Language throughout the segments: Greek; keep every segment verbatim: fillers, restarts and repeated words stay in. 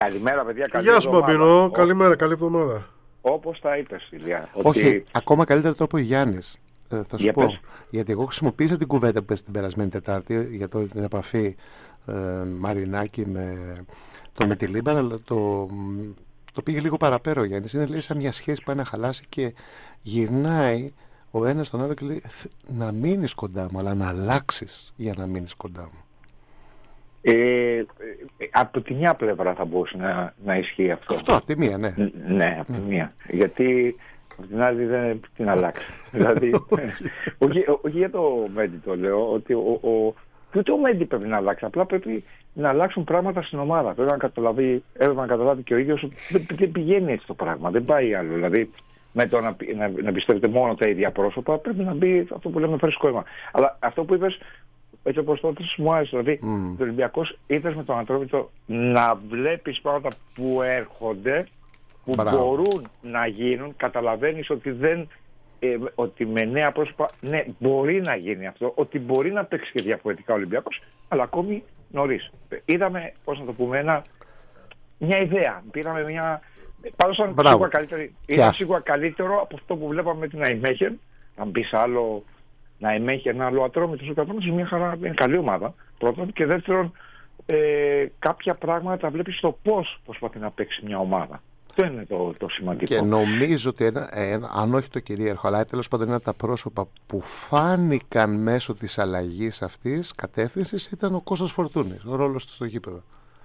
Καλημέρα, παιδιά. Καλή Γεια σου, εβδομάδα. Μπαμπίνο. Ό, Καλημέρα, καλή εβδομάδα. όπως τα είπες, Ηλία. Όχι, Ότι... ακόμα καλύτερα το είπε ο Γιάννης. Ε, θα σου Για πω. πες. Γιατί εγώ χρησιμοποίησα την κουβέντα που πες την περασμένη Τετάρτη για το, την επαφή ε, Μαρινάκη με τον Μετιλίμπαρα, αλλά το, το πήγε λίγο παραπέρα ο Γιάννης. Είναι λέει σαν μια σχέση που πάει να χαλάσει και γυρνάει ο ένας στον άλλο και λέει να μείνεις κοντά μου, αλλά να αλλάξεις για να μείνεις κοντά μου. Ε, ε, από τη μια πλευρά θα μπορούσε να, να ισχύει αυτό. Αυτό από τη μία, ναι. Ν- ναι, από τη Mm. μία. Γιατί από την άλλη δεν την αλλάξει. δηλαδή, όχι, όχι για το Μέντι το λέω, ότι ο, ο, και ούτε ο Μέντι πρέπει να αλλάξει. Απλά πρέπει να αλλάξουν πράγματα στην ομάδα. Πρέπει να καταλάβει, έπρεπε να καταλάβει και ο ίδιος ότι δεν, δεν πηγαίνει έτσι το πράγμα. Δεν πάει άλλο. Δηλαδή, με το να, να, να πιστεύετε μόνο τα ίδια πρόσωπα, πρέπει να μπει αυτό που λέμε φρέσκο αίμα. Αλλά αυτό που είπες, έτσι όπως το έθεσες, μου άρεσε. Δηλαδή, Mm. το Ολυμπιακός ήθελες με τον Ατρόμητο να βλέπεις πράγματα που έρχονται, που Μπράβο. μπορούν να γίνουν. Καταλαβαίνεις ότι δεν, ε, ότι με νέα πρόσωπα, ναι, μπορεί να γίνει αυτό, ότι μπορεί να παίξει και διαφορετικά ο Ολυμπιακός, αλλά ακόμη νωρίς. Είδαμε, πώς να το πούμε, ένα, μια ιδέα. Πήραμε μια. Πάντως ήταν Μπράβο. σίγουρα, καλύτερη, Και ήταν αυτό. σίγουρα καλύτερο από αυτό που βλέπαμε με την Αϊμέχεν. Αν μπεις άλλο. Να εμέχει ένα άλλο Ατρόμητος. Ο Ατρόμητος είναι μια χαρά, είναι καλή ομάδα. Πρώτον. Και δεύτερον, ε, κάποια πράγματα τα βλέπεις στο πώς προσπαθεί να παίξει μια ομάδα. Αυτό είναι το, το σημαντικό. Και νομίζω ότι ένα, ένα, αν όχι το κυρίαρχο, αλλά τέλος πάντων ένα από τα πρόσωπα που φάνηκαν μέσω της αλλαγής αυτής κατεύθυνσης ήταν ο Κώστας Φορτούνης, ο ρόλος του στο γήπεδο.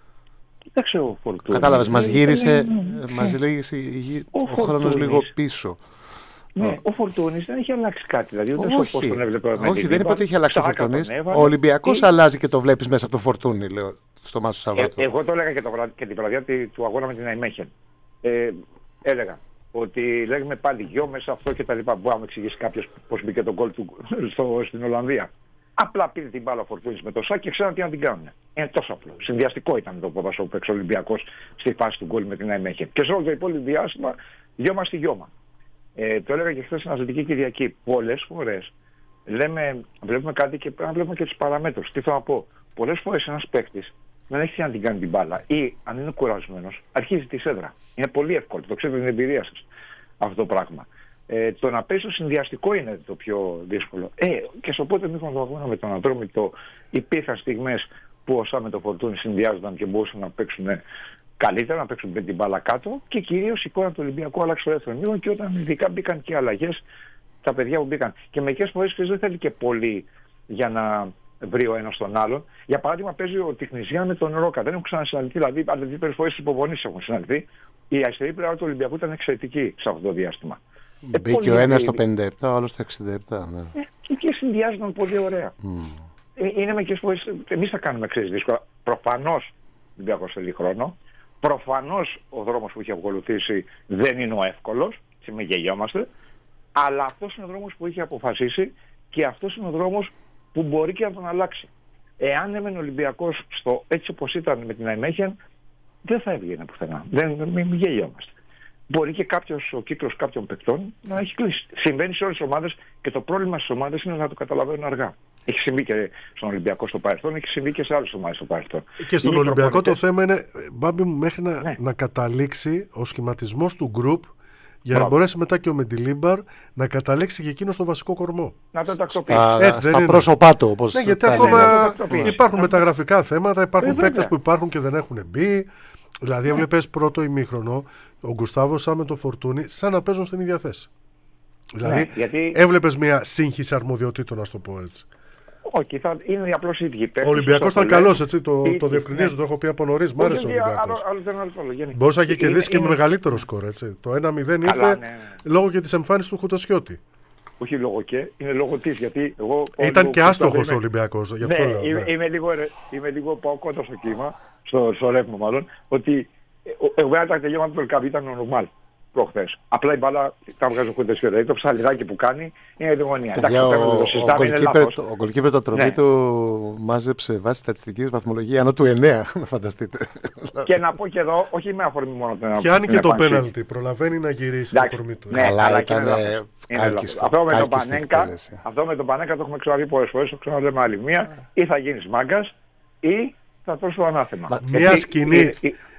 Κοίταξε ο Φορτούνης. Κατάλαβες, μας γύρισε, Ναι, μας ναι. λέει Ο ο, χρόνος Φορτούνης. λίγο πίσω. Ναι, ο Φορτούνης δεν έχει αλλάξει κάτι. Δηλαδή, ούτε στο πώς Όχι, τον έβλεπε με όχι την δεν είπα Λίμπα, ότι είχε αλλάξει ο Ψάκα Φορτούνης. τον έβαλε. Ο Ολυμπιακός Ή- αλλάζει και το βλέπεις μέσα από το Φορτούνη, λέω, στο Μάσο Ε, Σαββάτου. εγώ το έλεγα και, το βράδυ, και την βραδιά τη- του αγώνα με την Αϊμέχεν. Ε, έλεγα ότι λέγουμε πάλι γιο μέσα αυτό και τα λοιπά. Μπορεί να μου εξηγήσει κάποιο πώς μπήκε το γκολ του στο, στην Ολλανδία. Απλά πήρε την μπάλα ο Φορτούνης με το σάκ και ξέραν τι να την κάνουν. Είναι τόσο απλό. Συνδυαστικό ήταν το ποδόσφαιρο που παίξει ο Ολυμπιακός στη φάση του γκολ με την Αϊμέχεν. Και σε όλο το υπόλοιπο διάστημα γιώμα στη γιώμα. Ε, το έλεγα και χθες στην Αζωτική Κυριακή. Πολλές φορές λέμε, βλέπουμε κάτι και πρέπει να βλέπουμε και τις παραμέτρους. Τι θέλω να πω. Πολλές φορές ένας παίκτης δεν έχει να την κάνει την μπάλα ή αν είναι κουρασμένος, αρχίζει τη σέντρα. Είναι πολύ εύκολο. Το ξέρετε την εμπειρία σας αυτό το πράγμα. Ε, το να παίζει το συνδυαστικό είναι το πιο δύσκολο. Ε, και στο πότε μήχρονο το αγώνα με τον Ατρόμητο υπήρχαν στιγμές που ο Σά με το Φορτούνη συνδυάζονταν και μπορούσαν να παίξουν καλύτερα, να παίξουν με την μπάλα κάτω και κυρίως η εικόνα του Ολυμπιακού άλλαξε στο δεύτερο μήχρονο και όταν ειδικά μπήκαν και αλλαγές τα παιδιά που μπήκαν. Και μερικές φορές δεν θέλει και πολύ για να βρει ο ένας τον άλλον. Για παράδειγμα, παίζει ο Τιχνιζιάν με τον Ρόκα. Δεν έχουν ξανασυναντηθεί, δηλαδή άλλες δύο φορές τις υπομονές έχουν συναντηθεί. Η αριστερή πλευρά του Ολυμπιακού ήταν εξαιρετική σε αυτό το διάστημα. Ε, Μπήκε πολύ ο ένας ωραία. στο πενήντα επτά, ο άλλος στο εξήντα επτά. Ναι. Ε, και εκεί συνδυάζονταν πολύ ωραία. Mm. Ε, είναι μερικές φορές, εμείς θα κάνουμε ξέρεις δύσκολα. Προφανώς ο Ολυμπιακός θέλει χρόνο. Προφανώς ο δρόμος που έχει ακολουθήσει δεν είναι ο εύκολος. Μην γελιόμαστε. Αλλά αυτός είναι ο δρόμος που έχει αποφασίσει και αυτός είναι ο δρόμος που μπορεί και να τον αλλάξει. Εάν έμενε ο Ολυμπιακός στο έτσι όπως ήταν με την Αϊμέχεν, δεν θα έβγαινε πουθενά. Δεν, μην, μην γελιόμαστε. Μπορεί και κάποιος, ο κύκλος κάποιων παικτών να έχει κλείσει. Συμβαίνει σε όλες τις ομάδες και το πρόβλημα στις ομάδες είναι να το καταλαβαίνουν αργά. Έχει συμβεί και στον Ολυμπιακό στο παρελθόν, έχει συμβεί και σε άλλες ομάδες στο παρελθόν. Και στον Οι Ολυμπιακό το προπονητές- θέμα είναι, Μπάμπη μου, μέχρι να, Ναι. να καταλήξει ο σχηματισμός του γκρουπ για να Μπράβο. μπορέσει μετά και ο Μεντιλίμπαρ να καταλήξει και εκείνο στο βασικό κορμό. Να το τακτοποιήσει. Στα, Έτσι δεν στα είναι? πρόσωπά του, όπως Ναι, γιατί τα ακόμα λένε. ναι, το τακτοποιήσει. υπάρχουν μεταγραφικά θέματα, υπάρχουν Ε, βέβαια. παίκτες που υπάρχουν και δεν έχουν μπει. Δηλαδή, έβλεπες πρώτο ημίχρονο, ο Γκουστάβο σαν με το Φορτούνι, σαν να παίζουν στην ίδια θέση. Δηλαδή, Ναι, γιατί- έβλεπες μια σύγχυση αρμοδιοτήτων, να το πω έτσι. Όχι, θα είναι απλώς οι ίδιοι παίκτες. Ο Ολυμπιακός όσο ήταν το καλός, λέμε. έτσι, το, Ή- το διευκρινίζω, ναι. το έχω πει από νωρίς. Μ' άρεσε ο Όχι, Ολυμπιακός. άλλο- άλλο δεν άλλο, άλλο, γενικά. Μπορούσε να είχε κερδίσει και με Είναι- μεγαλύτερο σκορ, έτσι. Το ένα μηδέν Καλά, ήρθε ναι, ναι. λόγω και της εμφάνισης του Χουτασιώτη. Όχι λόγω και, είναι λόγω της, γιατί εγώ... Ήταν λίγο και άστοχος ο είμαι- Ολυμπιακός, γι' Ναι, αυτό λέω. είμαι, ναι. είμαι λίγο, ρε- είμαι λίγο πάω κοντά στο κύμα, στο, στο ρεύμα μάλλον, ότι ε, ο- εγώ τα τελειώματα του Ελκαβή ήταν νορμάλ προχθές. Απλά η μπάλα τα βγάζει ο Χουντεσιώτη. Δηλαδή το ψαλιδάκι που κάνει είναι η γωνία. Παιδιά, Εντάξει, το ο, θέμα δεν το ο, συζητάμε, είναι goalkeeper, λάθος. το- ο goalkeeper το τρομί Ναι. του μάζεψε βάσει στατιστικής βαθμολογία ανώ του εννέα, να φανταστείτε. Και να πω και εδώ, όχι με αφορμή μόνο την Πιάνει την και το επάνση. πέναλτι, προλαβαίνει να γυρίσει το Εντάξει, κορμί του. ναι. Αλλά αλλά ήταν και είναι λάθος. Είναι κάλκιστο. λάθος. Αυτό με τον κάλκιστη Πανέγκα, εκτέλεση. αυτό με τον Πανέγκα το έχουμε ξαναδεί πολλές φορές, το ξαναλέμε άλλη μία, ή θα γίνεις μάγκας ή θα τρως το ανάθεμα. Μα- Μια Γιατί σκηνή, είναι- ε,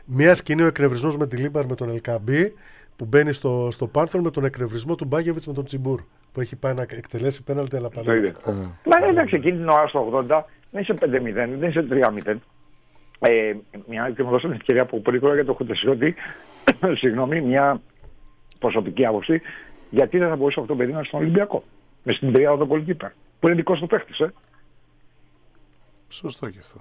Μια σκηνή ο εκνευρισμός με τη Λίμπαρ με τον Ελκαμπή που μπαίνει στο, στο Πάρθον με τον εκνευρισμό του Μπάγεβιτς με τον Τσιμπούρ που έχει πάει να εκτελέσει πέναλτι αλλά πανέλα. Μα ναι, εντάξει, εκείνη την ώρα στο ογδόντα δεν είσαι πέντε μηδέν, δεν είσαι τρία μηδέν. Ε, μια, και μου δώσανε ευκαιρία από πολύ χρόνια για το Χουντεσιώτη, συγγνώμη, μια προσωπική άποψη, γιατί δεν θα μπορούσε αυτό το παιδί να είναι στον Ολυμπιακό. Με στην τριάδα του goalkeeper, που είναι δικό του παίχτη. Ε. Σωστό και αυτό.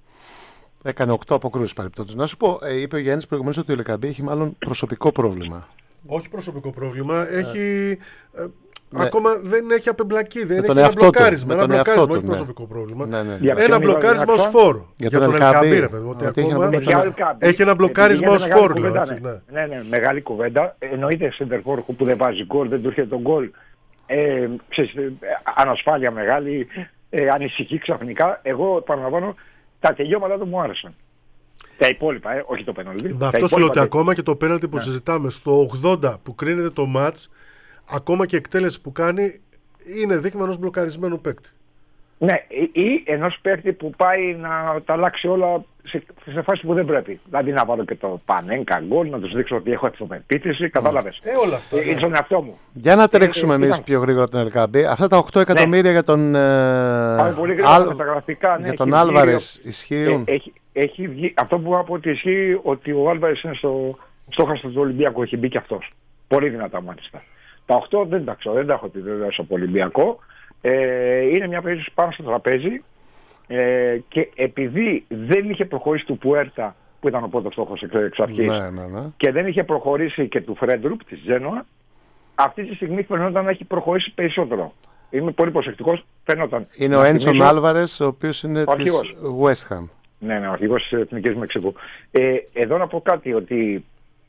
Έκανε οκτώ αποκρούσεις παρεπτόντως. Να σου πω, ε, είπε ο Γιάννης προηγουμένως ότι ο Ελκαμπή έχει μάλλον προσωπικό πρόβλημα. Όχι προσωπικό πρόβλημα, έχει. Ε, ναι. Ακόμα δεν έχει απεμπλακεί, δεν με έχει ένα μπλοκάρισμα. Ένα μπλοκάρισμα, όχι ναι. προσωπικό πρόβλημα. Ναι, ναι. Ένα μπλοκάρισμα ως φόρο. Για, για τον, τον Ελκαμπή, ρε παιδί. Ότι ακόμα έχει ένα μπλοκάρισμα ως φόρο. Ναι. ναι, ναι, μεγάλη κουβέντα. Εννοείται σεντερφόρ που δεν βάζει γκολ, δεν του έρχεται τον γκολ. Ε, ξέρεις, ανασφάλεια μεγάλη, ε, ανησυχεί ξαφνικά. Εγώ επαναλαμβάνω, τα τελειώματα του μου άρεσαν. Τα υπόλοιπα, ε, όχι το πέναλτι. Με αυτό σου λέω ότι ακόμα και το πέναλτι που ναι. συζητάμε στο ογδόντα που κρίνεται το μάτς, ακόμα και η εκτέλεση που κάνει είναι δείγμα ενός μπλοκαρισμένου παίκτη. Ναι, ή ενός παίκτη που πάει να τα αλλάξει όλα σε, σε φάση που δεν πρέπει. Δηλαδή να βάλω και το πανέγκα γκολ, να τους δείξω ότι έχω αυτοπεποίθηση. Κατάλαβες. Ε, όλα αυτά. Είναι στον εαυτό μου. Για να τρέξουμε εμείς ήταν... πιο γρήγορα τον Ελκαμπή. Αυτά τα οκτώ εκατομμύρια ναι. για τον. Πάμε πολύ γρήγορα Αλ... τα γραφικά. Ναι, για τον Άλβαρες ισχύουν. Ε, έχει, έχει βγει, αυτό που είπα ότι ισχύει ότι ο Άλβαρες είναι στο στόχαστρο του Ολυμπιακού. Έχει μπει και αυτός. Πολύ δυνατά μάλιστα. Τα οκτώ δεν τα ξέρω, δεν τα έχω επιβεβαιώσει από Ολυμπιακό. Ε, είναι μια περίπτωση πάνω στο τραπέζι ε, και επειδή δεν είχε προχωρήσει του Πουέρτα που ήταν ο πρώτος στόχος εξ αρχής ναι, ναι, ναι. και δεν είχε προχωρήσει και του Φρέντρουπ της Τζένοα, αυτή τη στιγμή φαινόταν να έχει προχωρήσει περισσότερο. Είμαι πολύ προσεκτικός, φαινόταν. Είναι ο Έντσον Άλβαρες, ο οποίος είναι ο της West Ham. Ναι, ναι, ο αρχηγός της Εθνικής Μεξικού. Ε, εδώ να πω κάτι, ότι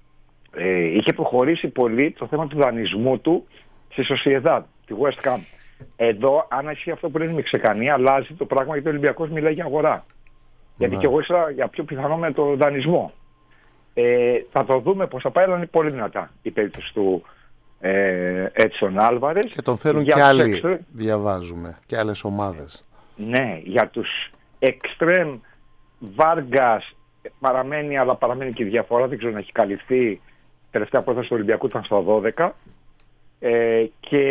ε, είχε προχωρήσει πολύ το θέμα του δανεισμού του στη Σοσιεδάδ, τη West Ham. Εδώ, αν ισχύει αυτό που λένε με ξεκανή, αλλάζει το πράγμα γιατί ο Ολυμπιακός μιλάει για αγορά. Ναι. Γιατί και εγώ ήθελα για πιο πιθανό με το δανεισμό. Ε, θα το δούμε πώς θα πάει, αλλά είναι πολύ δυνατά η περίπτωση του Έντσον Άλβαρες. Και τον θέλουν και άλλοι, εξτρέμ, διαβάζουμε, και άλλες ομάδες. Ναι, για τους εξτρέμ Βάργκας παραμένει, αλλά παραμένει και η διαφορά, δεν ξέρω να έχει καλυφθεί. Η τελευταία πρόταση του Ολυμπιακού ήταν στα δώδεκα. Ε, και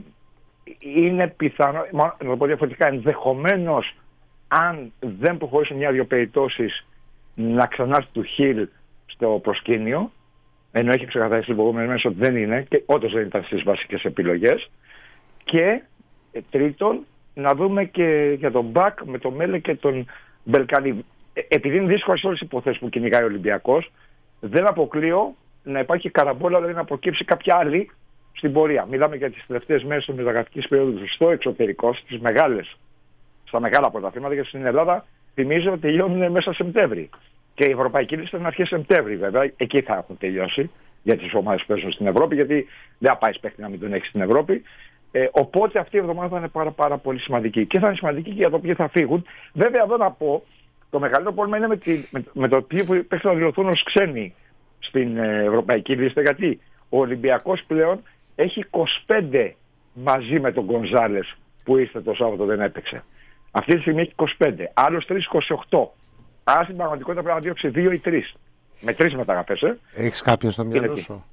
είναι πιθανό, να το πω διαφορετικά, ενδεχομένως αν δεν προχωρήσουν μια-δυο περιπτώσεις να ξανάρθει του Χιλ στο προσκήνιο, ενώ έχει ξεκαθαρίσει προηγουμένως ότι δεν είναι και όντως δεν ήταν στις βασικές επιλογές. Και ε, τρίτον, να δούμε και για τον Μπακ με τον Μέλε και τον Μπελκανί. Ε, επειδή είναι δύσκολο σε όλες τις υποθέσεις που κυνηγάει ο Ολυμπιακός, δεν αποκλείω να υπάρχει καραμπόλα, δηλαδή να προκύψει κάποια άλλη στην πορεία. Μιλάμε για τις τελευταίες μέρες της μεταγραφικής περίοδου στο εξωτερικό, στις μεγάλες, στα μεγάλα πρωταθλήματα, γιατί στην Ελλάδα θυμίζω ότι τελειώνουν μέσα Σεπτέμβρη. Και η Ευρωπαϊκή Λίστα είναι αρχές Σεπτέμβρη, βέβαια. Εκεί θα έχουν τελειώσει για τις ομάδες που παίζουν στην Ευρώπη, γιατί δεν θα πάει παίχτη να μην τον έχει στην Ευρώπη. Ε, οπότε αυτή η εβδομάδα θα είναι πάρα, πάρα πολύ σημαντική. Και θα είναι σημαντική και για το ποιοι θα φύγουν. Βέβαια, εδώ να πω, το μεγαλύτερο πρόβλημα είναι με, τη, με, με το ποιοι παίχτες θα δηλωθούν ως ξένοι στην ε, Ευρωπαϊκή Λίστα. Γιατί ο Ολυμπιακός πλέον έχει είκοσι πέντε μαζί με τον Γκονζάλες που ήρθε το Σάββατο, δεν έπαιξε. Αυτή τη στιγμή έχει είκοσι πέντε. Άλλος τρεις, είκοσι οκτώ. Άρα στην πραγματικότητα πρέπει να διώξει δύο ή τρεις. Με τρεις μεταγραφές. Ε. Έχεις κάποιον στο μυαλό σου?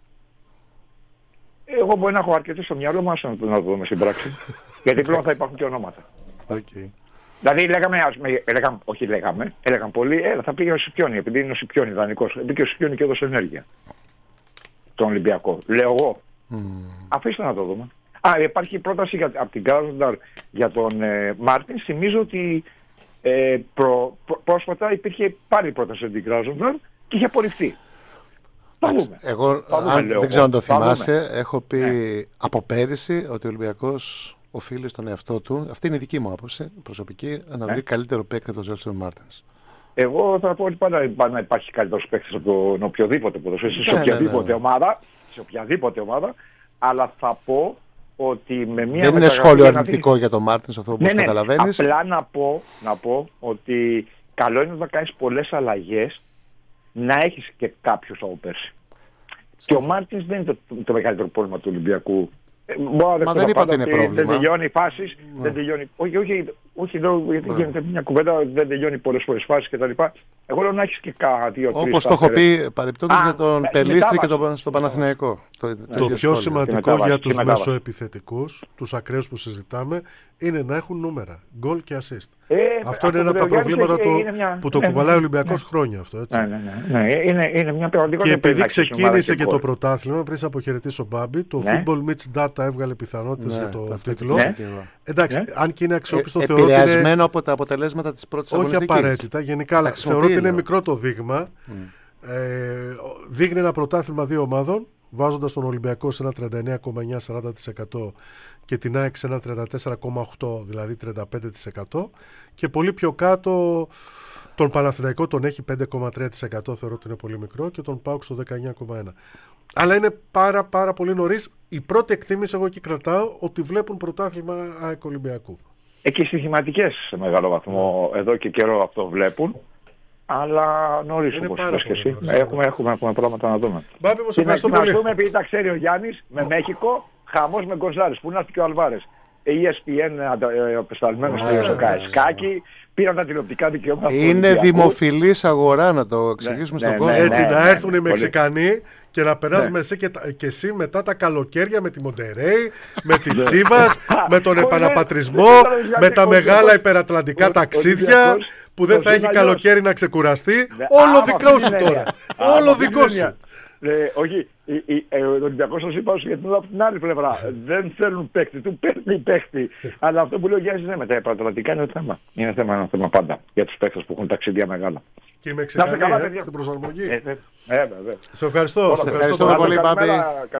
Εγώ μπορεί να έχω αρκετούς στο μυαλό μας να το δούμε στην πράξη. Γιατί πλέον θα υπάρχουν και ονόματα. Okay. Δηλαδή λέγαμε, ας, λέγαμε, όχι λέγαμε, έλεγαν πολλοί, ε, θα πήγε ο Σιπιόνι, επειδή είναι ο Σιπιόνι δανεικός. Πήγε ο Σιπιόνι και έδωσε ενέργεια. Τον Ολυμπιακό. Λέω εγώ. Mm. Αφήστε να το δούμε. Α, υπάρχει πρόταση για, από την Κράζονταρ για τον ε, Μάρτιν. Θυμίζω ότι ε, προ, προ, πρόσφατα υπήρχε πάλι πρόταση από την Κράζονταρ και είχε απορριφθεί. Θα δούμε. Εγώ, θα δούμε, αν, δεν ξέρω αν το θυμάσαι, έχω πει ναι. από πέρυσι ότι ο Ολυμπιακός οφείλει στον εαυτό του, αυτή είναι η δική μου άποψη προσωπική, να βρει ναι. καλύτερο παίκτη από τον Ζέλσον Μάρτινς. Εγώ θα πω ότι πάντα να υπάρχει καλύτερος παίκτης από τον οποιοδήποτε ποδοσφαιριστή, σε οποιαδήποτε ναι, ναι, ναι. ομάδα, σε οποιαδήποτε ομάδα, αλλά θα πω ότι με μια. Δεν είναι σχόλιο αρνητικό για τον Μάρτινς αυτό που ναι, ναι, καταλαβαίνεις. Απλά να πω, να πω ότι καλό είναι να κάνεις πολλές αλλαγές, να έχεις και κάποιους από πέρσι. Και ο Μάρτινς δεν είναι το, το μεγαλύτερο πρόβλημα του Ολυμπιακού. Μα δεν είπα ότι είναι πρόβλημα. Δεν τελειώνει οι φάσεις, ναι. δεν τελειώνει. Όχι, όχι, Όχι, λέω, γιατί Ναι. γίνεται μια κουβέντα, δεν τελειώνει πολλές φορές φάσεις κτλ. Εγώ λέω να έχεις και κάνα δύο τρεις. Όπως το έχω πει παρεπτόντως Α, με τον με- Πελίστρη και μετάβαση. τον, στον Παναθηναϊκό. Το, το Το ίδιο πιο σχόλιο. σημαντικό μετάβαση, για και τους μετάβαση. μεσοεπιθετικούς, τους ακραίους που συζητάμε, είναι να έχουν νούμερα. Γκολ και assist. Ε, Αυτό είναι ένα που από τα λέει ο Γιάννης, προβλήματα ε, το- είναι μια- που το ναι, κουβαλάει ο ναι, Ολυμπιακός ναι. χρόνια αυτό. Έτσι. Ναι, ναι, ναι, ναι. Είναι, είναι μια πραγματικότητα. Και επειδή να παίξει ομάδα ξεκίνησε και το γκολ. πρωτάθλημα, πριν σε αποχαιρετήσω Μπάμπη, το Ναι. Football Mitch Data έβγαλε πιθανότητες Ναι, για το αυτό τίτλο. Ναι. και εγώ. Εντάξει, Ναι. αν και είναι αξιόπιστο, Ε, θεωρώ ότι είναι. επηρεασμένο από τα αποτελέσματα της πρώτης Όχι αγωνιστικής. απαραίτητα, γενικά, αλλά χρησιμοποιεί, θεωρώ ότι είναι λέω. μικρό το δείγμα. Μμ. Ε, δείχνει ένα πρωτάθλημα δύο ομάδων, βάζοντας τον Ολυμπιακό σε ένα τριάντα εννέα κόμμα εννέα με σαράντα τοις εκατό και την ΑΕΚ σε ένα τριάντα τέσσερα κόμμα οκτώ, δηλαδή τριάντα πέντε τοις εκατό, και πολύ πιο κάτω τον Παναθηναϊκό τον έχει πέντε κόμμα τρία τοις εκατό, θεωρώ ότι είναι πολύ μικρό, και τον ΠΑΟΚ στο δεκαεννέα κόμμα ένα. Αλλά είναι πάρα πάρα πολύ νωρίς. Η πρώτη εκτίμηση εγώ εκεί κρατάω ότι βλέπουν πρωτάθλημα ΑΕΚ Ολυμπιακού. Ε, και οι στοιχηματικές σε μεγάλο βαθμό εδώ και καιρό αυτό βλέπουν. Αλλά νωρίς, Είναι όπως πάρα είπες και πολύ εσύ. νωρίς, Έχουμε, έχουμε, έχουμε πράγματα να δούμε. Μπάμπη μου, σε Και να ευχαριστώ πολύ. ετοιμαστούμε, επειδή τα ξέρει ο Γιάννης, με Μέχικο, χαμός με Γκονζάλες. Πού να έρθει και ο Αλβάρες. Η ες πι εν απεσταλμένος στο Καϊσκάκι, πήραν τα τηλεοπτικά δικαιώματα. του Είναι Ολυμπιακού. δημοφιλής αγορά, να το εξηγήσουμε Ναι, στον ναι, κόσμο. Έτσι, ναι, να ναι, έρθουν ναι, οι πολύ. Μεξικανοί και να περάσει Ναι. εσύ και, τα- και εσύ μετά τα καλοκαίρια με τη Μοντερέι, με τη Τσίβας, με τον Όχι, επαναπατρισμό, δεν ξέρω, με τα ο μεγάλα Ολυμπιακός- υπερατλαντικά ο- ταξίδια Ολυμπιακός- που δεν ο θα έχει Ολυμπιακός- καλοκαίρι να ξεκουραστεί. Ναι, Όλο άμα δικό αυτή σου την τώρα. έννοια. Άμα Όλο αυτή την δικό σου. έννοια. Ε, όχι, η- η- ε, ο Ολυμπιακός, σας είπα, γιατί είναι από την άλλη πλευρά. Δεν θέλουν παίκτη, του παίρνει παίκτη. Αλλά αυτό που λέει ο Γιάννης, ναι, με τα επανατολικά είναι θέμα. Είναι θέμα, ένα θέμα πάντα για τους παίκτες που έχουν ταξίδια μεγάλα. Και οι Μεξικανοί καλά, ε, παιδιά. στην προσαρμογή. Ε, ε, ε, βέβαια. Σε ευχαριστώ. Όλα, σε ευχαριστούμε ευχαριστώ πολύ, Μπάμπη. Καλημέρα.